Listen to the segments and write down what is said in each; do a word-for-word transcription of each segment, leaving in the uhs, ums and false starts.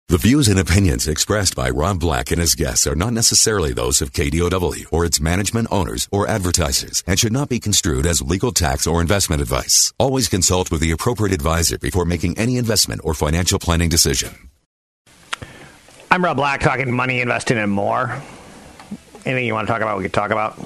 The views and opinions expressed by Rob Black and his guests are not necessarily those of K D O W or its management, owners, or advertisers and should not be construed as legal, tax, or investment advice. Always consult with the appropriate advisor before making any investment or financial planning decision. I'm Rob Black, talking money, investing, and more. Anything you want to talk about, we could talk about.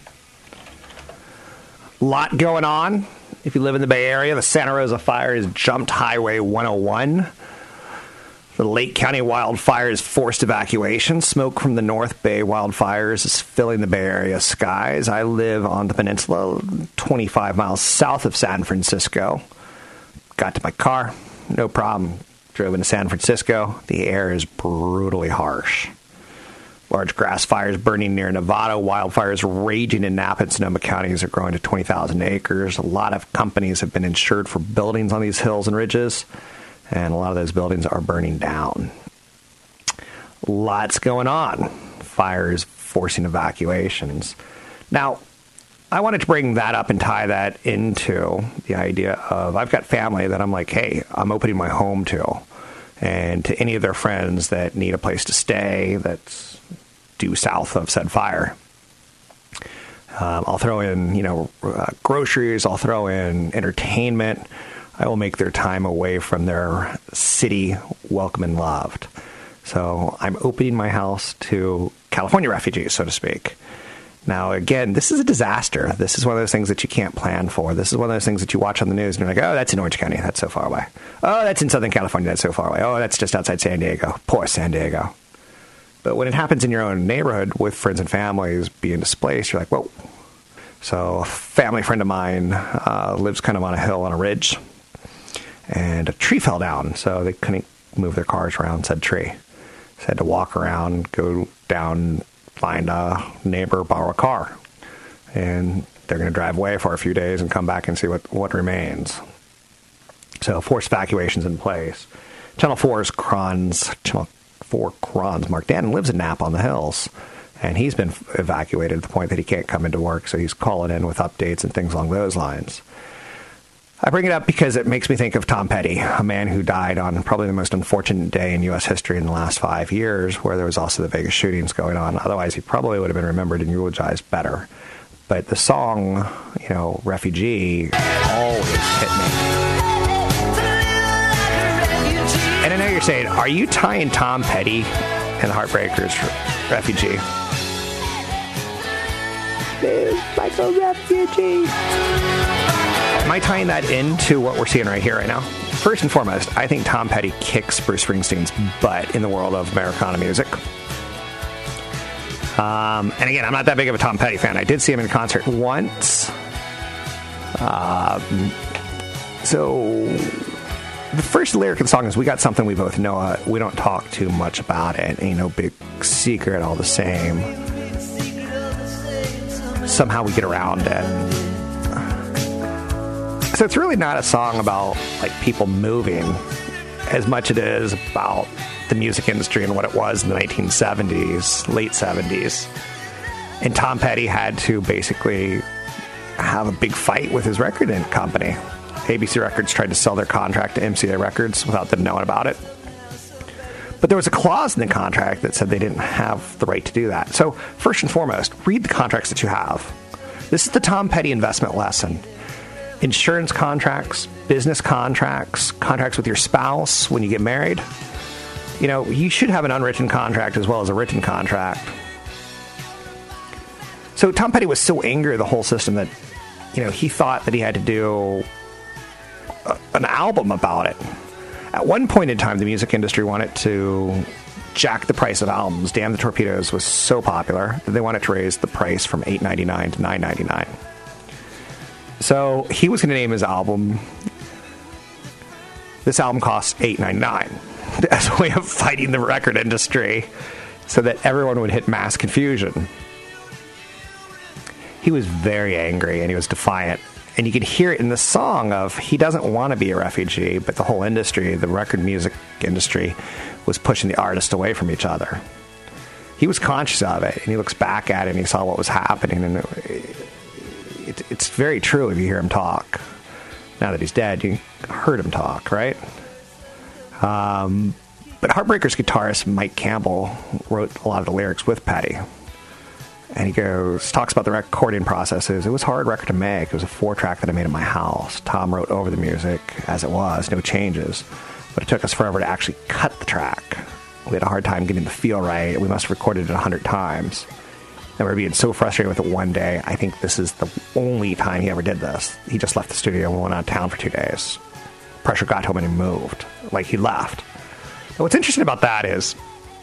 A lot going on. If you live in the Bay Area, the Santa Rosa fire has jumped Highway one oh one. The Lake County wildfires forced evacuation. Smoke from the North Bay wildfires is filling the Bay Area skies. I live on the peninsula, twenty-five miles south of San Francisco. Got to my car, no problem. Drove into San Francisco. The air is brutally harsh. Large grass fires burning near Nevada. Wildfires raging in Napa and Sonoma counties are growing to twenty thousand acres. A lot of companies have been insured for buildings on these hills and ridges, and a lot of those buildings are burning down. Lots going on. Fires forcing evacuations. Now, I wanted to bring that up and tie that into the idea of, I've got family that I'm like, hey, I'm opening my home to. And to any of their friends that need a place to stay that's due south of said fire. Um, I'll throw in, you know, uh, groceries. I'll throw in entertainment. I will make their time away from their city welcome and loved. So I'm opening my house to California refugees, so to speak. Now, again, this is a disaster. This is one of those things that you can't plan for. This is one of those things that you watch on the news and you're like, oh, that's in Orange County. That's so far away. Oh, that's in Southern California. That's so far away. Oh, that's just outside San Diego. Poor San Diego. But when it happens in your own neighborhood with friends and families being displaced, you're like, whoa. So a family friend of mine uh, lives kind of on a hill on a ridge. And a tree fell down, so they couldn't move their cars around said tree. So had to walk around, go down, find a neighbor, borrow a car. And they're going to drive away for a few days and come back and see what, what remains. So forced evacuations in place. Channel four's Kron's, Channel four Kron's Mark Dannon lives in Napa on the Hills. And he's been evacuated at the point that he can't come into work, so he's calling in with updates and things along those lines. I bring it up because it makes me think of Tom Petty, a man who died on probably the most unfortunate day in U S history in the last five years, where there was also the Vegas shootings going on. Otherwise, he probably would have been remembered and eulogized better. But the song, you know, Refugee, always hit me. And I know you're saying, are you tying Tom Petty and the Heartbreakers for Refugee? Live like a refugee. Am I tying that into what we're seeing right here, right now? First and foremost, I think Tom Petty kicks Bruce Springsteen's butt in the world of Americana music. Um, and again, I'm not that big of a Tom Petty fan. I did see him in concert once. Um, so the first lyric of the song is, we got something we both know. Uh, we don't talk too much about it. Ain't no big secret, all the same. Somehow we get around it. So it's really not a song about like people moving as much as it is about the music industry and what it was in the nineteen seventies, late seventies. And Tom Petty had to basically have a big fight with his record company. A B C Records tried to sell their contract to M C A Records without them knowing about it. But there was a clause in the contract that said they didn't have the right to do that. So first and foremost, read the contracts that you have. This is the Tom Petty investment lesson. Insurance contracts, business contracts, contracts with your spouse when you get married. You know, you should have an unwritten contract as well as a written contract. So Tom Petty was so angry at the whole system that, you know, he thought that he had to do a, an album about it. At one point in time, the music industry wanted to jack the price of albums. Damn the Torpedoes was so popular that they wanted to raise the price from eight ninety-nine to nine ninety-nine. So he was going to name his album, this album costs eight ninety-nine, as a way of fighting the record industry so that everyone would hit mass confusion. He was very angry and he was defiant. And you could hear it in the song of, he doesn't want to be a refugee, but the whole industry, the record music industry, was pushing the artists away from each other. He was conscious of it, and he looks back at it and he saw what was happening, and it, it, it's very true if you hear him talk. Now that he's dead, you heard him talk, right? Um, but Heartbreakers guitarist Mike Campbell wrote a lot of the lyrics with Petty. And he goes, talks about the recording processes. It was a hard record to make. It was a four-track that I made in my house. Tom wrote over the music as it was, no changes. But it took us forever to actually cut the track. We had a hard time getting the feel right. We must have recorded it a hundred times. And we were being so frustrated with it one day. I think this is the only time he ever did this. He just left the studio and went out of town for two days. Pressure got to him and he moved. Like, he left. And what's interesting about that is,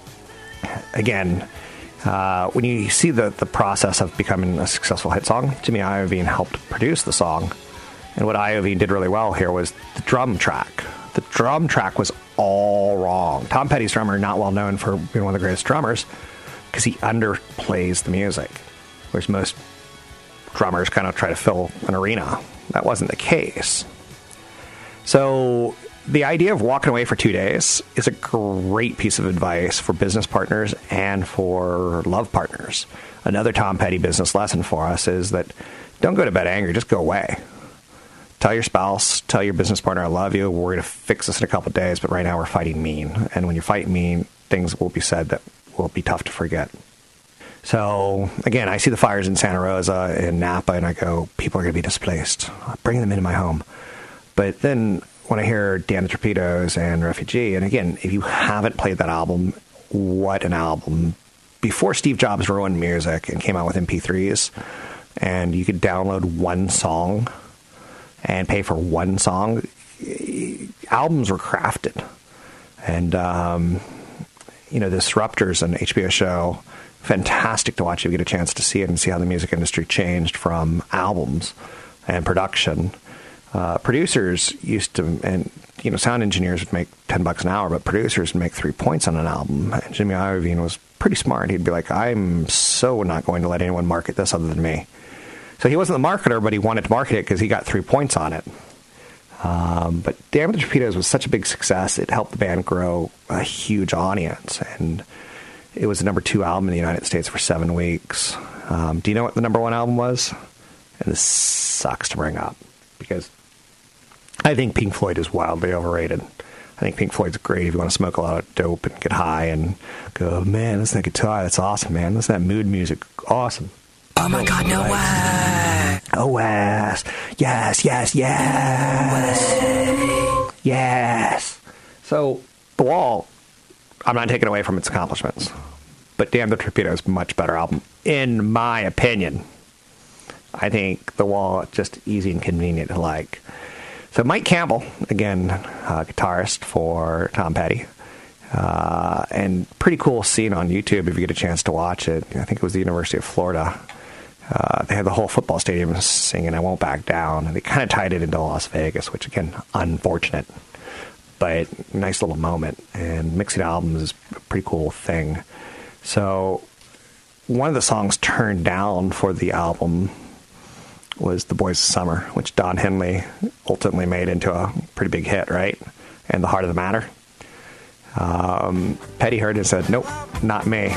again, uh, when you see the, the process of becoming a successful hit song, Jimmy Iovine helped produce the song. And what Iovine did really well here was the drum track. The drum track was all wrong. Tom Petty's drummer, not well known for being one of the greatest drummers, because he underplays the music, whereas most drummers kind of try to fill an arena. That wasn't the case. So the idea of walking away for two days is a great piece of advice for business partners and for love partners. Another Tom Petty business lesson for us is that don't go to bed angry, just go away. Tell your spouse, tell your business partner, I love you, we're going to fix this in a couple of days, but right now we're fighting mean. And when you fight mean, things will be said that will be tough to forget. So, again, I see the fires in Santa Rosa and Napa, and I go, people are going to be displaced. I'll bring them into my home. But then when I hear Damn the Torpedoes and Refugee, and again, if you haven't played that album, what an album. Before Steve Jobs ruined music and came out with M P threes, and you could download one song and pay for one song, albums were crafted. And, um, you know, Disruptors, an H B O show, fantastic to watch if you get a chance to see it and see how the music industry changed from albums and production. Uh, producers used to, and, you know, sound engineers would make ten bucks an hour, but producers would make three points on an album. And Jimmy Iovine was pretty smart. He'd be like, I'm so not going to let anyone market this other than me. So he wasn't the marketer, but he wanted to market it because he got three points on it. Um, but Damn the Torpedoes was such a big success, it helped the band grow a huge audience. And it was the number two album in the United States for seven weeks. Um, do you know what the number one album was? And this sucks to bring up, because I think Pink Floyd is wildly overrated. I think Pink Floyd's great if you want to smoke a lot of dope and get high and go, man, listen to that guitar, that's awesome, man. Listen to that mood music, awesome. Oh my God, no way. O S. Yes, yes, yes. Yes. So, The Wall, I'm not taking away from its accomplishments, but Damn the Torpedoes is a much better album, in my opinion. I think The Wall just easy and convenient to like. So Mike Campbell, again, uh, guitarist for Tom Petty, uh, and pretty cool scene on YouTube if you get a chance to watch it. I think it was the University of Florida. Uh, they had the whole football stadium singing I Won't Back Down, and they kind of tied it into Las Vegas, which, again, unfortunate, but nice little moment. And mixing albums is a pretty cool thing. So one of the songs turned down for the album was The Boys of Summer, which Don Henley ultimately made into a pretty big hit, right? And The Heart of the Matter. Um, Petty heard it and said, nope, not me.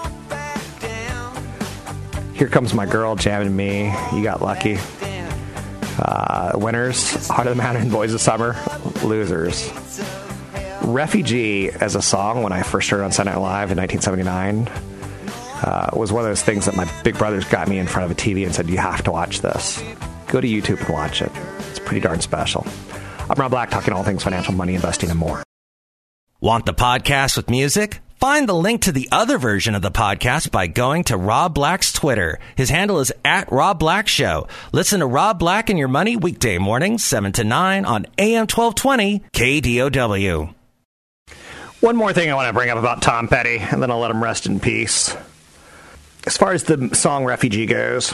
Here Comes My Girl, Jamming Me, You Got Lucky. Uh, winners, Heart of the Matter and Boys of Summer. Losers. Refugee as a song, when I first heard it on Saturday Night Live in nineteen seventy-nine, uh, was one of those things that my big brothers got me in front of a T V and said, you have to watch this. Go to YouTube and watch it. It's pretty darn special. I'm Rob Black, talking all things financial, money, investing, and more. Want the podcast with music? Find the link to the other version of the podcast by going to Rob Black's Twitter. His handle is at Rob Black Show. Listen to Rob Black and Your Money weekday mornings, seven to nine on A M twelve twenty K D O W. One more thing I want to bring up about Tom Petty, and then I'll let him rest in peace. As far as the song Refugee goes,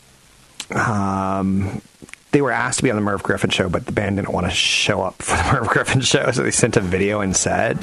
um, they were asked to be on the Merv Griffin show, but the band didn't want to show up for the Merv Griffin show, so they sent a video instead.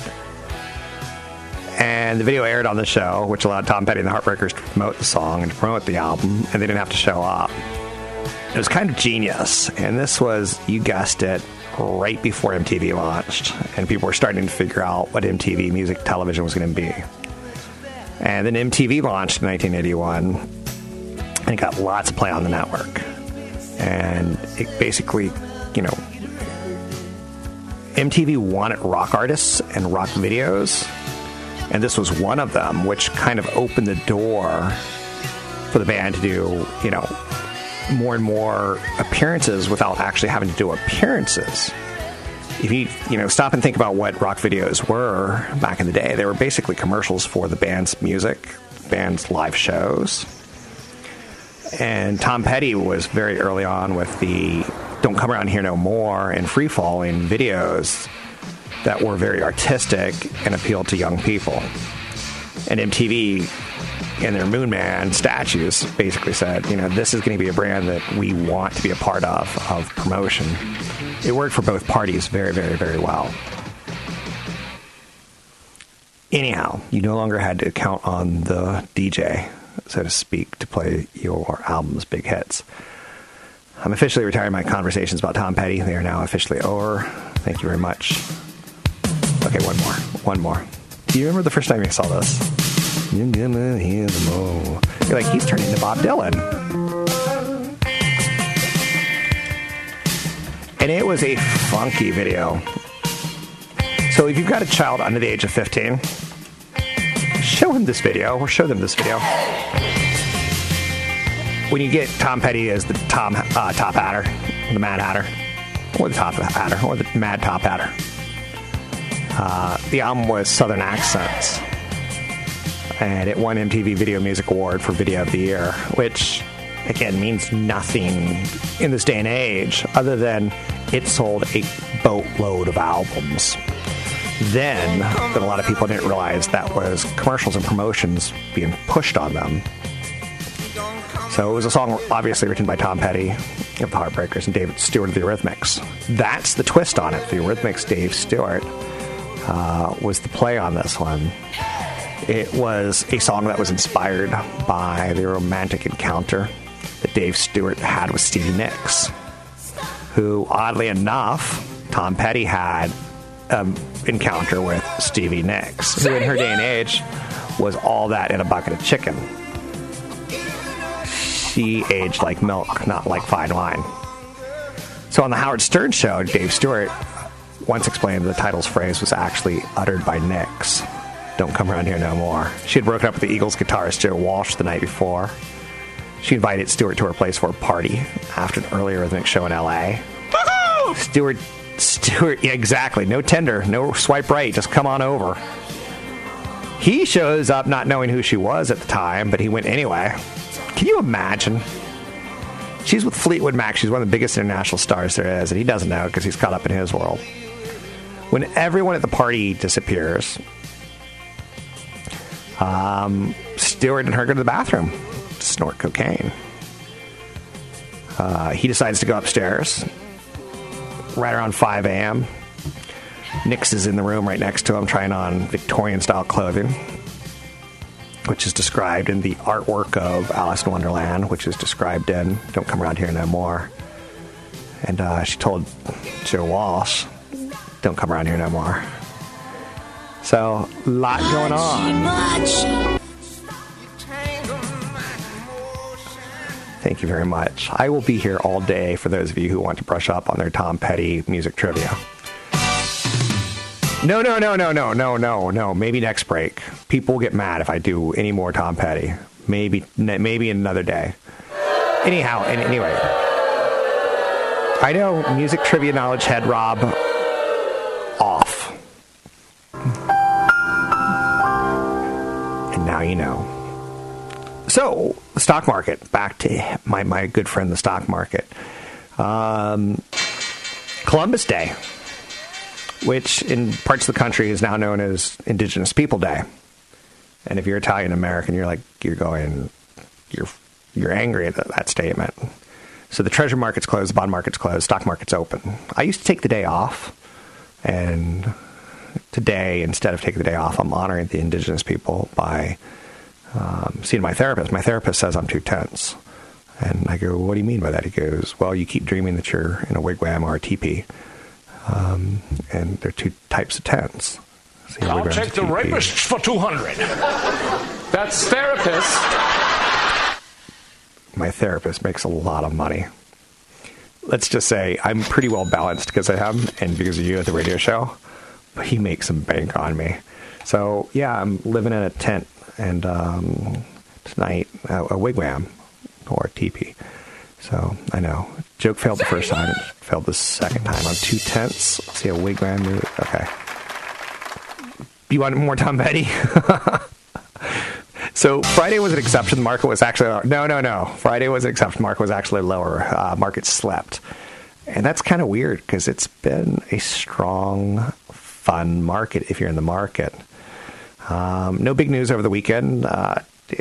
And the video aired on the show, which allowed Tom Petty and the Heartbreakers to promote the song and to promote the album, and they didn't have to show up. It was kind of genius, and this was, you guessed it, right before M T V launched, and people were starting to figure out what M T V music television was going to be. And then M T V launched in nineteen eighty-one, and it got lots of play on the network. And it basically, you know, M T V wanted rock artists and rock videos, and this was one of them, which kind of opened the door for the band to do, you know, more and more appearances without actually having to do appearances. If you, you know, stop and think about what rock videos were back in the day, they were basically commercials for the band's music, band's live shows. And Tom Petty was very early on with the Don't Come Around Here No More and Free Falling videos that were very artistic and appealed to young people. And M T V and their Moon Man statues basically said, you know, this is going to be a brand that we want to be a part of, of promotion. It worked for both parties very, very, very well. Anyhow, you no longer had to count on the D J, so to speak, to play your album's big hits. I'm officially retiring my conversations about Tom Petty. They are now officially over. Thank you very much. Okay, one more. One more. Do you remember the first time you saw this? You're gonna hear them all. You're like, he's turning into Bob Dylan. And it was a funky video. So if you've got a child under the age of fifteen, show him this video, or show them this video. When you get Tom Petty as the Tom uh, Top Hatter, the Mad Hatter, or the Top Hatter, or the Mad Top Hatter. Uh, the album was Southern Accents, and it won M T V Video Music Award for Video of the Year, which, again, means nothing in this day and age other than it sold a boatload of albums. Then, that a lot of people didn't realize that was commercials and promotions being pushed on them. So it was a song obviously written by Tom Petty of the Heartbreakers and David Stewart of the Eurythmics. That's the twist on it. The Eurythmics' Dave Stewart uh, was the play on this one. It was a song that was inspired by the romantic encounter that Dave Stewart had with Stevie Nicks, who, oddly enough, Tom Petty had an encounter with Stevie Nicks, who in her day and age was all that in a bucket of chicken. She aged like milk, not like fine wine. So on the Howard Stern show, Dave Stewart once explained the title's phrase was actually uttered by Nicks. Don't come around here no more. She had broken up with the Eagles guitarist Joe Walsh the night before. She invited Stewart to her place for a party after an earlier rhythmic show in L A Woo-hoo! Stewart, Stewart, yeah, exactly. No Tinder, no swipe right, just come on over. He shows up not knowing who she was at the time, but he went anyway. Can you imagine? She's with Fleetwood Mac. She's one of the biggest international stars there is, and he doesn't know because he's caught up in his world. When everyone at the party disappears, um, Stewart and her go to the bathroom, snort cocaine. Uh, he decides to go upstairs right around five a.m. Nicks is in the room right next to him trying on Victorian-style clothing, which is described in the artwork of Alice in Wonderland, which is described in Don't Come Around Here No More. And uh, she told Joe Walsh, don't come around here no more. So, a lot going on. Thank you very much. I will be here all day for those of you who want to brush up on their Tom Petty music trivia. No, no, no, no, no, no, no, no. Maybe next break. People will get mad if I do any more Tom Petty. Maybe, maybe another day. Anyhow, and anyway, I know music trivia knowledge head Rob off. And now you know. So, the stock market. Back to my, my good friend, the stock market. Um, Columbus Day, which in parts of the country is now known as Indigenous People Day. And if you're Italian American, you're like, you're going, you're you're angry at that, that statement. So the treasury market's closed, the bond market's closed, stock market's open. I used to take the day off, and today, instead of taking the day off, I'm honoring the Indigenous people by um, seeing my therapist. My therapist says I'm too tense. And I go, what do you mean by that? He goes, well, you keep dreaming that you're in a wigwam or a teepee. Um, and there are two types of tents. So I'll take the rapists for two hundred. That's therapist. My therapist makes a lot of money. let's just say I'm pretty well balanced because of him and because of you at the radio show. But he makes some bank on me. So, yeah, I'm living in a tent and um, tonight a, a wigwam or a teepee. So, I know. Joke failed the first time. It failed the second time. On two tents. Let's see, a wigwam. Okay. You want more Tom Petty? So, Friday was an exception. The market was actually... No, no, no. Friday was an exception. The market was actually lower. Uh, market slept. And that's kind of weird because it's been a strong, fun market if you're in the market. Um, no big news over the weekend. Uh,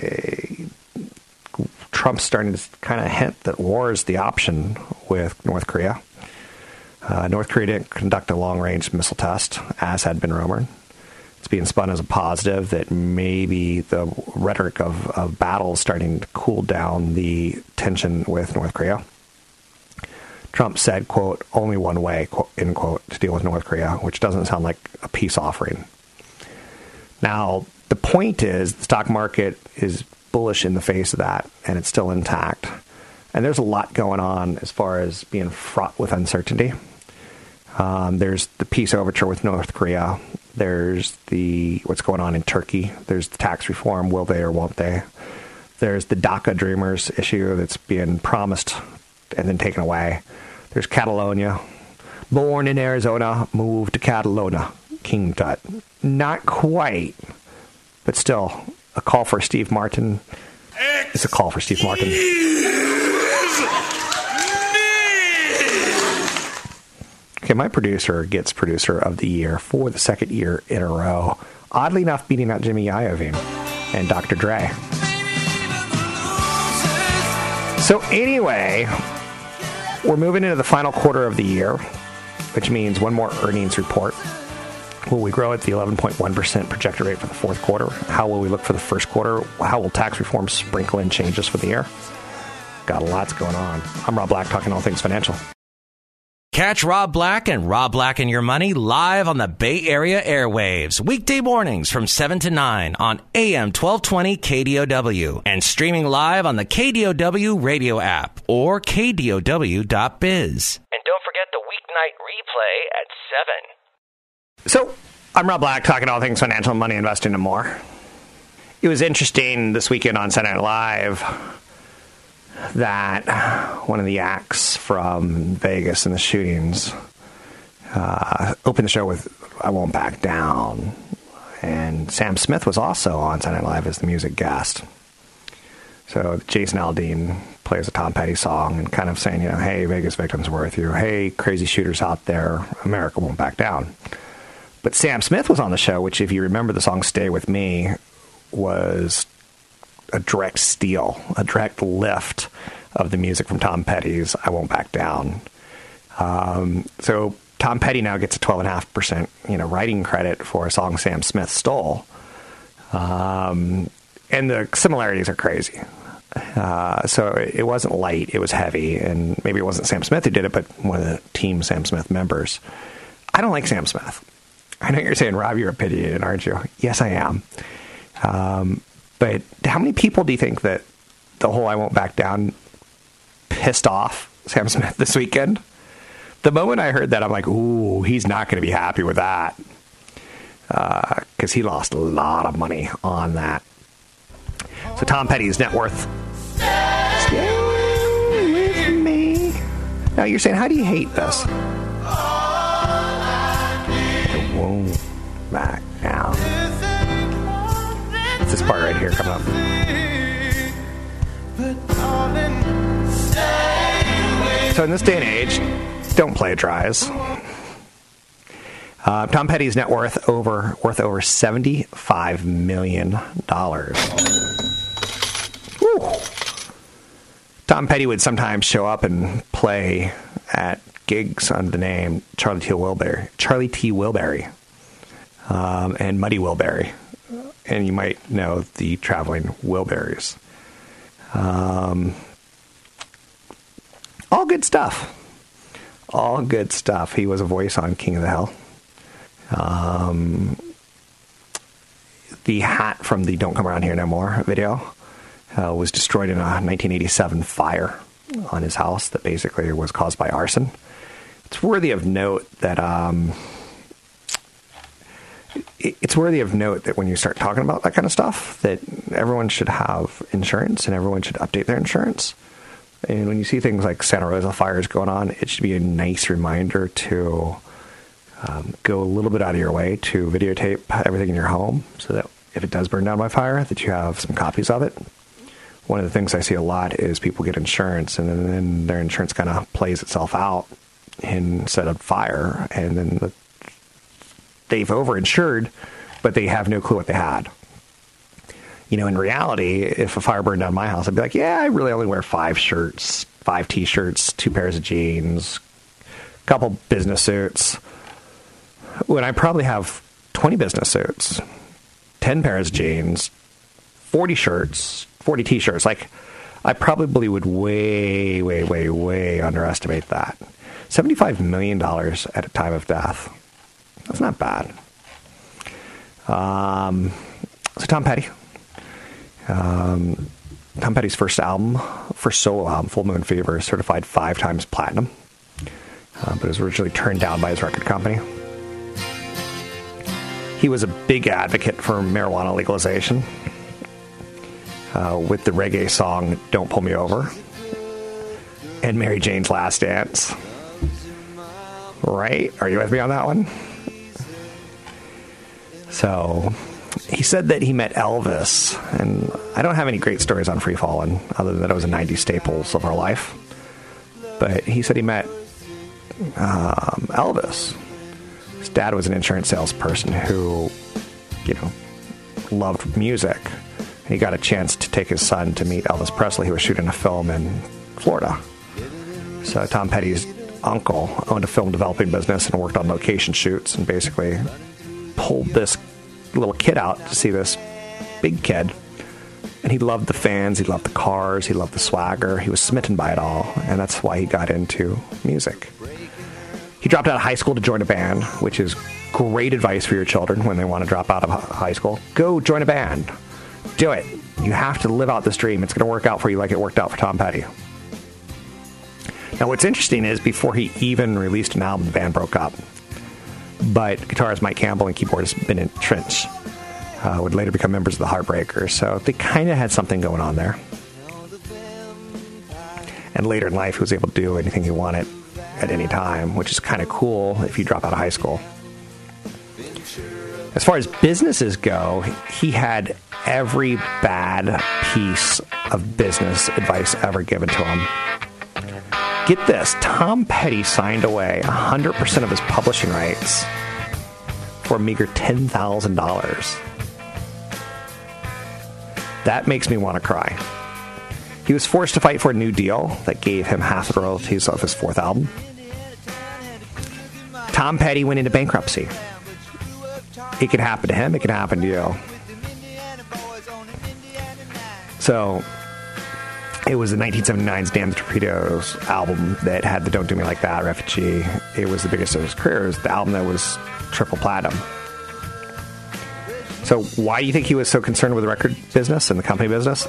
Trump's starting to kind of hint that war is the option with North Korea. Uh, North Korea didn't conduct a long-range missile test, as had been rumored. It's being spun as a positive that maybe the rhetoric of, of battle is starting to cool down the tension with North Korea. Trump said, quote, only one way, quote, end quote, to deal with North Korea, which doesn't sound like a peace offering. Now, the point is the stock market is bullish in the face of that, and it's still intact. And there's a lot going on as far as being fraught with uncertainty. Um, there's the peace overture with North Korea. There's the what's going on in Turkey. There's the tax reform. Will they or won't they? There's the DACA Dreamers issue that's being promised and then taken away. There's Catalonia. Born in Arizona, moved to Catalonia. King Tut. Not quite, but still, a call for Steve Martin. It's a call for Steve Martin. Okay, my producer gets producer of the year for the second year in a row. Oddly enough, beating out Jimmy Iovine and Doctor Dre. So anyway, we're moving into the final quarter of the year, which means one more earnings report. Will we grow at the eleven point one percent projected rate for the fourth quarter? How will we look for the first quarter? How will tax reform sprinkle in changes for the year? Got a lot going on. I'm Rob Black, talking all things financial. Catch Rob Black and Rob Black and Your Money live on the Bay Area airwaves, weekday mornings from seven to nine on A M twelve twenty K D O W and streaming live on the K D O W radio app or K D O W dot biz. And don't forget the weeknight replay at seven. So, I'm Rob Black, talking all things financial, money, investing, and more. It was interesting this weekend on Saturday Night Live that one of the acts from Vegas and the shootings uh, opened the show with I Won't Back Down. And Sam Smith was also on Saturday Night Live as the music guest. So Jason Aldean plays a Tom Petty song and kind of saying, you know, hey, Vegas victims are with you. Hey, crazy shooters out there, America won't back down. But Sam Smith was on the show, which, if you remember the song Stay With Me, was a direct steal, a direct lift of the music from Tom Petty's I Won't Back Down. Um, so Tom Petty now gets a twelve point five percent you know, writing credit for a song Sam Smith stole. Um, and the similarities are crazy. Uh, so it wasn't light, it was heavy. And maybe it wasn't Sam Smith who did it, but one of the Team Sam Smith members. I don't like Sam Smith. I know you're saying, Rob, you're opinionated, aren't you? Yes, I am. Um, but how many people do you think that the whole I Won't Back Down pissed off Sam Smith this weekend? The moment I heard that, I'm like, ooh, he's not going to be happy with that. Because uh, he lost a lot of money on that. So Tom Petty's net worth. Stay with me. Now you're saying, how do you hate this? It won't back down. It's this part right here coming up. So in this day and age, don't play dries. Uh, Tom Petty's net worth over worth over seventy-five million dollars. Woo. Tom Petty would sometimes show up and play at gigs under the name Charlie T. Wilbury, Charlie T. Wilbury, um, and Muddy Wilbury, and you might know the Traveling Wilburys. Um, all good stuff. All good stuff. He was a voice on King of the Hill. Um, the hat from the Don't Come Around Here No More video uh, was destroyed in a nineteen eighty-seven fire. on his house that basically was caused by arson. It's worthy of note that um, it's worthy of note that when you start talking about that kind of stuff, that everyone should have insurance and everyone should update their insurance. And when you see things like Santa Rosa fires going on, it should be a nice reminder to um, go a little bit out of your way to videotape everything in your home so that if it does burn down by fire, that you have some copies of it. One of the things I see a lot is people get insurance and then, then their insurance kind of plays itself out instead of fire, and then the, they've overinsured, but they have no clue what they had. You know, in reality, if a fire burned down my house, I'd be like, yeah, I really only wear five shirts, five T-shirts, two pairs of jeans, a couple business suits. When I probably have twenty business suits, ten pairs of jeans, forty shirts, forty T-shirts. Like, I probably would way, way, way, way underestimate that. seventy-five million dollars at a time of death. That's not bad. Um, so Tom Petty. Um, Tom Petty's first album, first solo album, Full Moon Fever, is certified five times platinum. Uh, but it was originally turned down by his record company. He was a big advocate for marijuana legalization uh, with the reggae song Don't Pull Me Over and Mary Jane's Last Dance. Right? Are you with me on that one? So, he said that he met Elvis, and I don't have any great stories on Free Fallin', other than that it was a nineties staples of our life. But he said he met um, Elvis. His dad was an insurance salesperson who, you know, loved music. And he got a chance to take his son to meet Elvis Presley, who was shooting a film in Florida. So Tom Petty's uncle owned a film developing business and worked on location shoots and basically pulled this little kid out to see this big kid. And he loved the fans, he loved the cars, he loved the swagger. He was smitten by it all, and that's why he got into music. He dropped out of high school to join a band, which is great advice for your children when they want to drop out of high school. Go join a band. Do it. You have to live out this dream. It's going to work out for you like it worked out for Tom Petty. Now, what's interesting is before he even released an album, the band broke up. But guitarist Mike Campbell and keyboardist Ben Trench uh, would later become members of the Heartbreakers, so they kind of had something going on there. And later in life, he was able to do anything he wanted at any time, which is kind of cool if you drop out of high school. As far as businesses go, he had every bad piece of business advice ever given to him. Get this, Tom Petty signed away one hundred percent of his publishing rights for a meager ten thousand dollars. That makes me want to cry. He was forced to fight for a new deal that gave him half the royalties of his fourth album. Tom Petty went into bankruptcy. It could happen to him, it could happen to you. So, it was the nineteen seventy-nine's Damn the Torpedoes album that had the Don't Do Me Like That, Refugee. It was the biggest of his career. It was the album that was triple platinum. So why do you think he was so concerned with the record business and the company business?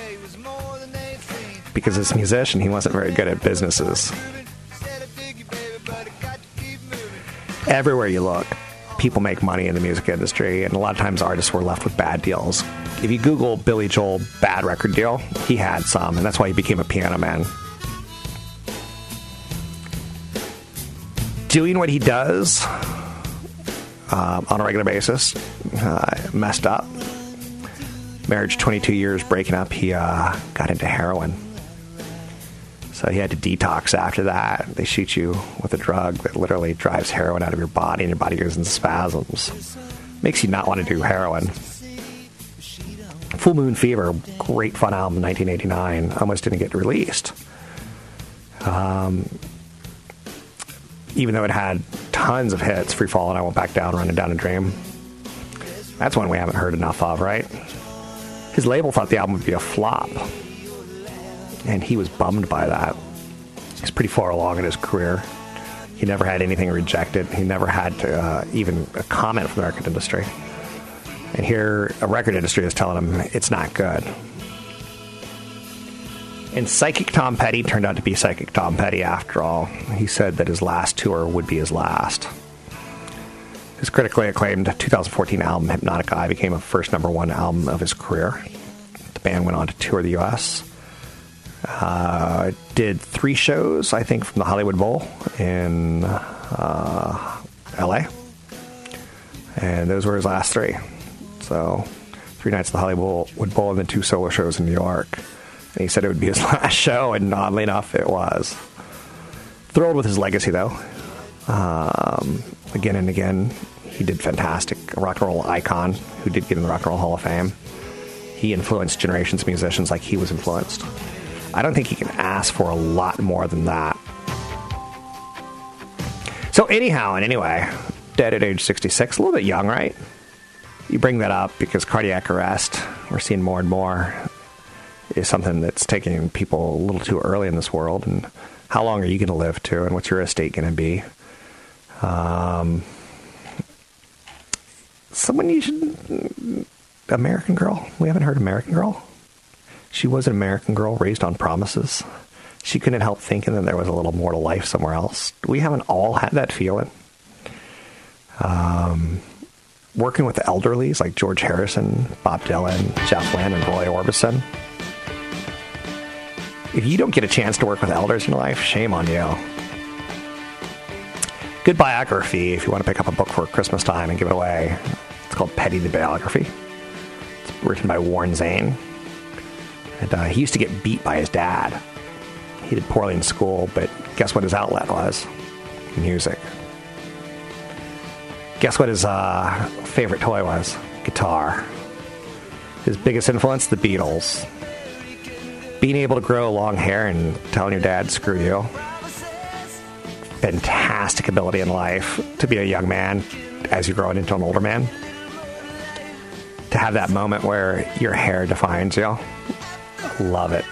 Because as a musician, he wasn't very good at businesses. Everywhere you look, people make money in the music industry, and a lot of times artists were left with bad deals. If you Google Billy Joel bad record deal, he had some, and that's why he became a piano man. Doing what he does um, on a regular basis, uh, messed up. Marriage, twenty-two years, breaking up, he uh, got into heroin. So he had to detox after that. They shoot you with a drug that literally drives heroin out of your body, and your body goes into spasms. Makes you not want to do heroin. Full Moon Fever, great fun album in nineteen eighty-nine, almost didn't get released. Um, even though it had tons of hits, Free Fallin', I Won't Back Down, Running Down a Dream. That's one we haven't heard enough of, right? His label thought the album would be a flop, and he was bummed by that. He's pretty far along in his career. He never had anything rejected. He never had to uh, even a comment from the record industry. And here, a record industry is telling him it's not good. And Psychic Tom Petty turned out to be Psychic Tom Petty after all. He said that his last tour would be his last. His critically acclaimed two thousand fourteen album, Hypnotic Eye, became a first number one album of his career. The band went on to tour the U S Uh, did three shows, I think, from the Hollywood Bowl in uh, L A And those were his last three. So, three nights at the Hollywood Bowl and then two solo shows in New York. And he said it would be his last show, and oddly enough, it was. Thrilled with his legacy, though. Um, again and again, he did fantastic. A rock and roll icon who did get in the Rock and Roll Hall of Fame. He influenced generations of musicians like he was influenced. I don't think he can ask for a lot more than that. So anyhow, and anyway, dead at age sixty-six, a little bit young, right? You bring that up because cardiac arrest, we're seeing more and more, is something that's taking people a little too early in this world. And how long are you going to live to, and what's your estate going to be? Um, someone you should... American Girl. We haven't heard American Girl. She was an American girl raised on promises. She couldn't help thinking that there was a little more to life somewhere else. We haven't all had that feeling. Um... Working with the elderlies like George Harrison, Bob Dylan, Jeff Lynne, and Roy Orbison. If you don't get a chance to work with elders in your life, shame on you. Good biography if you want to pick up a book for Christmas time and give it away. It's called Petty the Biography. It's written by Warren Zane. And uh, he used to get beat by his dad. He did poorly in school, but guess what his outlet was? Music. Guess what his uh, favorite toy was? Guitar. His biggest influence, the Beatles. Being able to grow long hair and telling your dad, screw you. Fantastic ability in life to be a young man as you're growing into an older man. To have that moment where your hair defines you. Love it.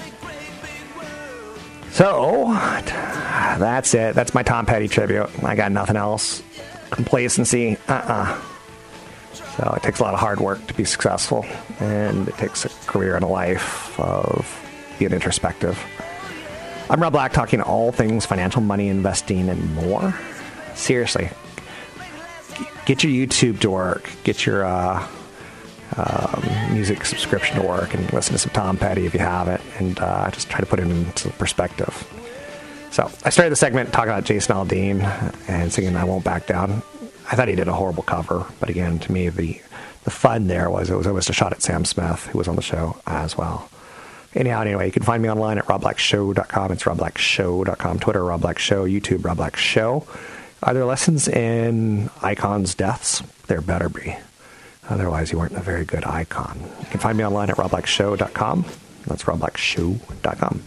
So, that's it. That's my Tom Petty tribute. I got nothing else. Complacency, uh-uh. So it takes a lot of hard work to be successful, and it takes a career and a life of being introspective. I'm Rob Black, talking all things financial, money, investing, and more. Seriously, get your YouTube to work. Get your uh, um, music subscription to work, and listen to some Tom Petty if you haven't, and uh, just try to put it into perspective. So I started the segment talking about Jason Aldean and singing I Won't Back Down. I thought he did a horrible cover, but again, to me, the, the fun there was it was almost a shot at Sam Smith, who was on the show as well. Anyhow, anyway, you can find me online at rob black show dot com. It's rob black show dot com. Twitter, Rob Black Show. YouTube, Rob Black Show. Are there lessons in icons' deaths? There better be. Otherwise, you weren't a very good icon. You can find me online at rob black show dot com. That's rob black show dot com.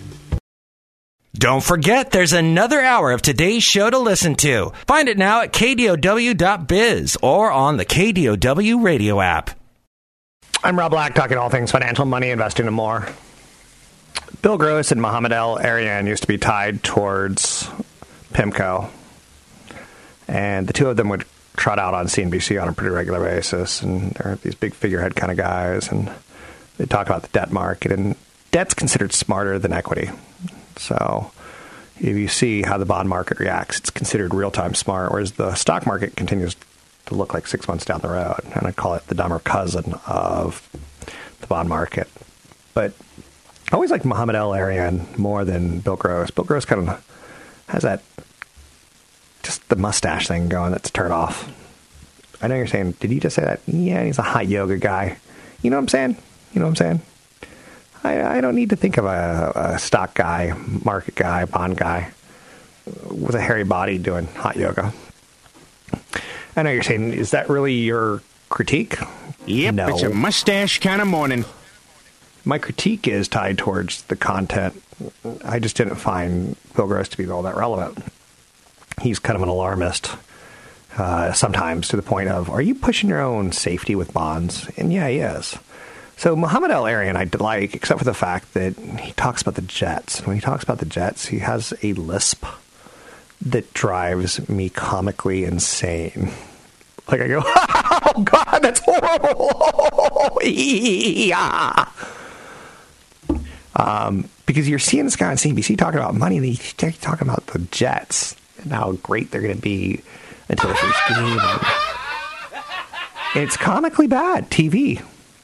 Don't forget, there's another hour of today's show to listen to. Find it now at K D O W dot biz or on the K D O W radio app. I'm Rob Black, talking all things financial, money, investing, and more. Bill Gross and Mohamed El-Erian used to be tied towards PIMCO, and the two of them would trot out on C N B C on a pretty regular basis, and they're these big figurehead kind of guys, and they talk about the debt market, and debt's considered smarter than equity. So if you see how the bond market reacts, it's considered real-time smart, whereas the stock market continues to look like six months down the road. And I call it the dumber cousin of the bond market. But I always liked Mohamed El-Erian more than Bill Gross. Bill Gross kind of has that, just the mustache thing going that's turned off. I know you're saying, did he just say that? Yeah, he's a hot yoga guy. You know what I'm saying? You know what I'm saying? I, I don't need to think of a, a stock guy, market guy, bond guy with a hairy body doing hot yoga. I know you're saying, is that really your critique? Yep, no. It's a mustache kind of morning. My critique is tied towards the content. I just didn't find Bill Gross to be all that relevant. He's kind of an alarmist uh, sometimes, to the point of, are you pushing your own safety with bonds? And yeah, he is. So Mohamed El-Erian I like, except for the fact that he talks about the Jets. And when he talks about the Jets, he has a lisp that drives me comically insane. Like I go, oh God, that's horrible. Yeah. Um, because you're seeing this guy on C N B C talking about money, and he's talking about the Jets and how great they're going to be until the first game. And it's comically bad T V.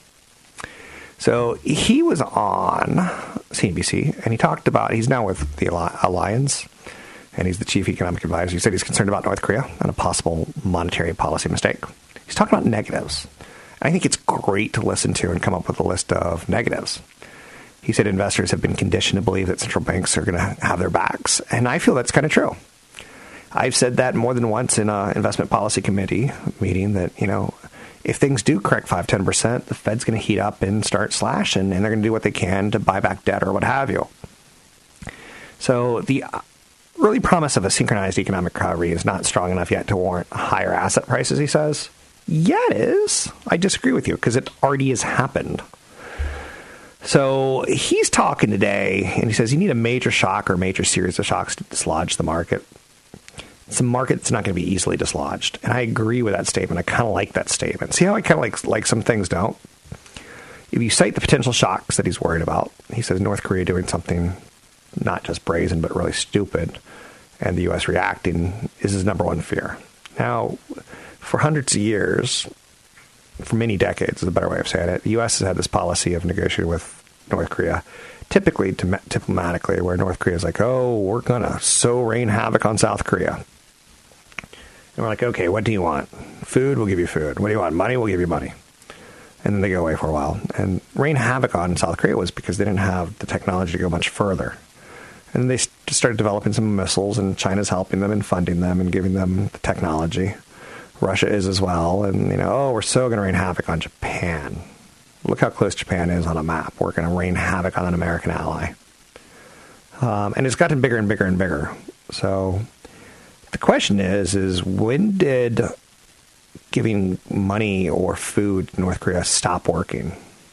So he was on C N B C, and he talked about, he's now with the Alliance, and he's the chief economic advisor. He said he's concerned about North Korea and a possible monetary policy mistake. He's talking about negatives. I think it's great to listen to and come up with a list of negatives. He said investors have been conditioned to believe that central banks are going to have their backs, and I feel that's kind of true. I've said that more than once in an investment policy committee meeting that, you know, if things do correct five to ten percent, the Fed's going to heat up and start slashing, and they're going to do what they can to buy back debt or what have you. So the early promise of a synchronized economic recovery is not strong enough yet to warrant higher asset prices, he says. Yeah, it is. I disagree with you because it already has happened. So he's talking today, and he says you need a major shock or a major series of shocks to dislodge the market. It's a market that's not going to be easily dislodged. And I agree with that statement. I kind of like that statement. See how I kind of like, like some things don't? If you cite the potential shocks that he's worried about, he says North Korea doing something not just brazen, but really stupid, and the U S reacting is his number one fear. Now, for hundreds of years, for many decades is a better way of saying it, the U S has had this policy of negotiating with North Korea, typically diplomatically, where North Korea is like, oh, we're going to so rain havoc on South Korea. And we're like, okay, what do you want? Food, we'll give you food. What do you want? Money, we'll give you money. And then they go away for a while. And rain havoc on South Korea was because they didn't have the technology to go much further. And then they just started developing some missiles, and China's helping them and funding them and giving them the technology. Russia is as well. And, you know, oh, we're so going to rain havoc on Japan. Look how close Japan is on a map. We're going to rain havoc on an American ally. Um, and it's gotten bigger and bigger and bigger. So the question is, is when did giving money or food to North Korea stop working?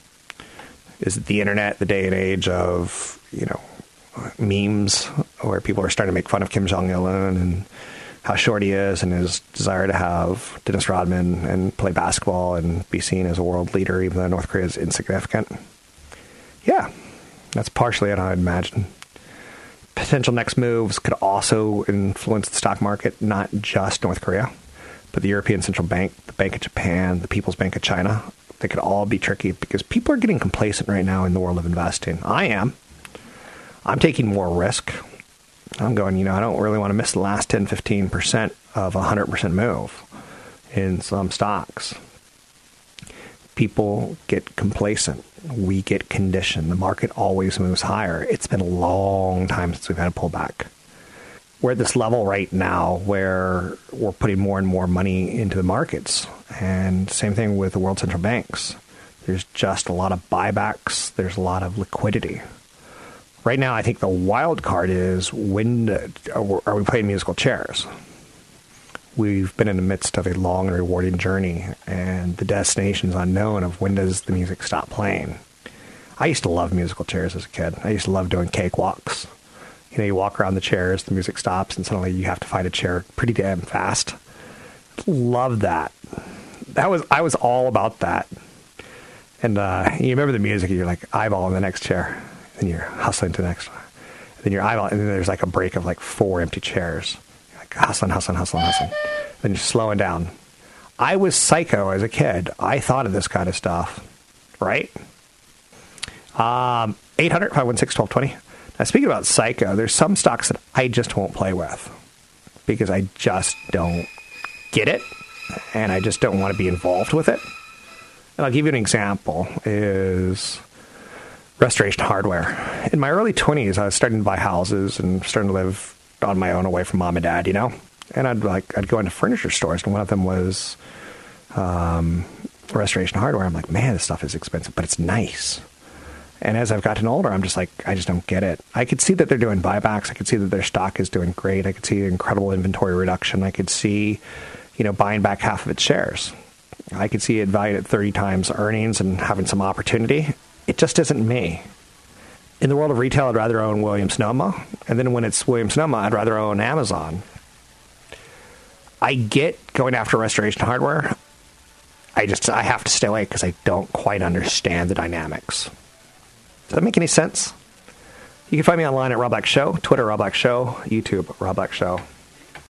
Is it the internet, the day and age of, you know, memes where people are starting to make fun of Kim Jong-il and how short he is and his desire to have Dennis Rodman and play basketball and be seen as a world leader, even though North Korea is insignificant? Yeah, that's partially it, I'd imagine. Potential next moves could also influence the stock market, not just North Korea, but the European Central Bank, the Bank of Japan, the People's Bank of China. They could all be tricky because people are getting complacent right now in the world of investing. I am. I'm taking more risk. I'm going, you know, I don't really want to miss the last ten, fifteen percent of a one hundred percent move in some stocks. People get complacent. We get conditioned. The market always moves higher. It's been a long time since we've had a pullback. We're at this level right now where we're putting more and more money into the markets. And same thing with the world central banks. There's just a lot of buybacks. There's a lot of liquidity. Right now, I think the wild card is when are we playing musical chairs? We've been in the midst of a long and rewarding journey, and the destination is unknown of when does the music stop playing. I used to love musical chairs as a kid. I used to love doing cakewalks. You know, you walk around the chairs, the music stops, and suddenly you have to find a chair pretty damn fast. Love that. That was I was all about that. And uh, you remember the music, and you're like eyeballing the next chair, and you're hustling to the next one. And then you're eyeballing, and then there's like a break of like four empty chairs. Hustling, hustling, hustling, hustling. Then you're slowing down. I was psycho as a kid. I thought of this kind of stuff, right? Um, eight hundred, five one six, one two two zero. Now, speaking about psycho, there's some stocks that I just won't play with because I just don't get it, and I just don't want to be involved with it. And I'll give you an example, is Restoration Hardware. In my early twenties, I was starting to buy houses and starting to live on my own away from mom and dad, you know? And I'd like I'd go into furniture stores, and one of them was um, Restoration Hardware. I'm like, man, this stuff is expensive, but it's nice. And as I've gotten older, I'm just like, I just don't get it. I could see that they're doing buybacks. I could see that their stock is doing great. I could see incredible inventory reduction. I could see, you know, buying back half of its shares. I could see it valued at thirty times earnings and having some opportunity. It just isn't me. In the world of retail, I'd rather own Williams-Sonoma. And then when it's Williams-Sonoma, I'd rather own Amazon. I get going after Restoration Hardware. I just, I have to stay away because I don't quite understand the dynamics. Does that make any sense? You can find me online at Rob Black Show, Twitter Rob Black Show, YouTube Rob Black Show.